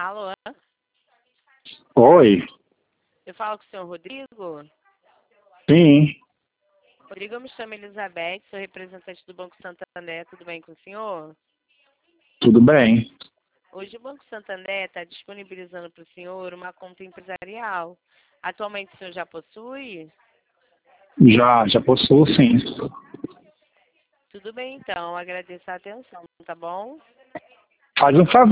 Alô? Oi, Eu falo com o senhor Rodrigo? sim, Rodrigo, eu me chamo Elizabeth, sou representante do Banco Santander, tudo bem com o senhor? tudo bem. Hoje o Banco Santander está disponibilizando para o senhor uma conta empresarial. Atualmente o senhor já possui? Já possuo, sim. Tudo bem então, agradeço a atenção, tá bom? Faz um favor.